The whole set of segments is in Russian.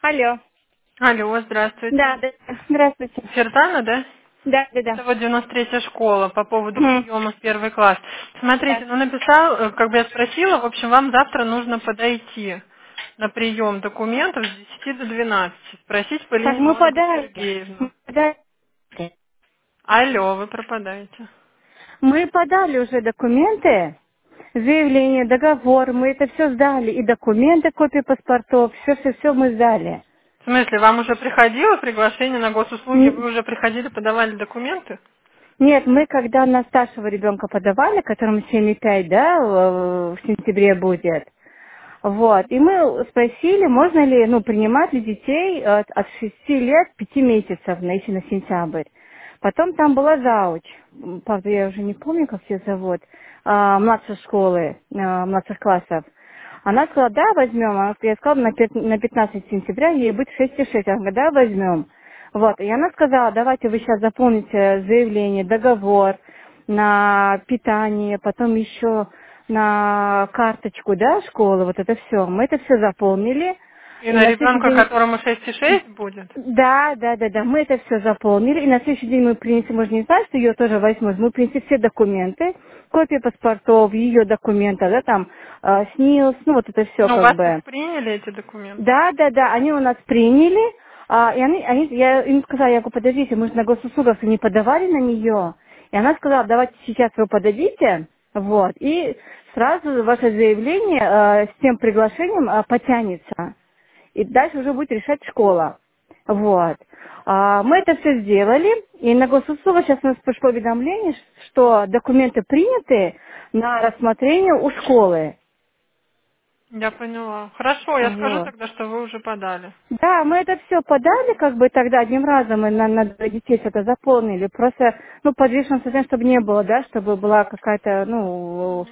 Алло. Алло, здравствуйте. Да, да. Здравствуйте. Ферзана, да? Да, да, да. Это вот 93-я школа по поводу Мгм. приема в первый класс. Смотрите, Да. ну написал, как бы я спросила, в общем, вам завтра нужно подойти на прием документов с 10 до 12. Спросить Так, Полину мы Ольгу подали. Сергеевну. Мы подали. Алло, вы пропадаете. Мы подали уже документы, заявление, договор, мы это все сдали. И документы, копии паспортов, все мы сдали. В смысле, вам уже приходило приглашение на госуслуги, Н- вы уже приходили, подавали документы? Нет, мы когда на старшего ребенка подавали, которому 7,5, да, в сентябре будет, вот, и мы спросили, можно ли, ну, принимать ли детей от 6 лет 5 месяцев, если на сентябрь. Потом там была зауч, правда, я уже не помню, как ее зовут, младшей школы, младших классов. Она сказала, да, возьмем. Я сказала, на 15 сентября ей будет 6,6. Она говорит, да, возьмем. Вот, и она сказала, давайте вы сейчас заполните заявление, договор на питание, потом еще на карточку, да, школы, вот это все. Мы это все заполнили, И и на на следующий ребенка, день... которому 6,6 будет? Да, мы это все заполнили, и на следующий день мы принесли, мы же не знали, что ее тоже возьмут, мы принесли все документы, копии паспортов, ее документов, да, там, СНИЛС, ну вот это все Ну, у как вас бы. их приняли, эти документы? Да, они у нас приняли, и я им сказала, я говорю, подождите, мы же на госуслугах не подавали на нее. И она сказала, давайте сейчас вы подадите, вот, и сразу ваше заявление с тем приглашением потянется. И дальше уже будет решать школа. Вот. Мы это все сделали, и на госуслугах сейчас у нас пришло уведомление, что документы приняты на рассмотрение у школы. Я поняла. Хорошо, я скажу Вот. тогда, что вы уже подали. Да, мы это все подали, как бы тогда одним разом мы на детей все это заполнили. Просто, ну, подвешенным совсем, чтобы не было, да, чтобы была какая-то, ну,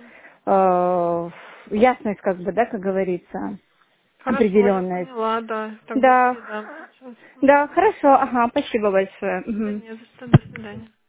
ясность, как бы, да, как говорится, Хорошо, я определенность. поняла, да. Тогда Да, передам сейчас. да, хорошо, ага, спасибо большое. Да Мгм. не за что, до свидания.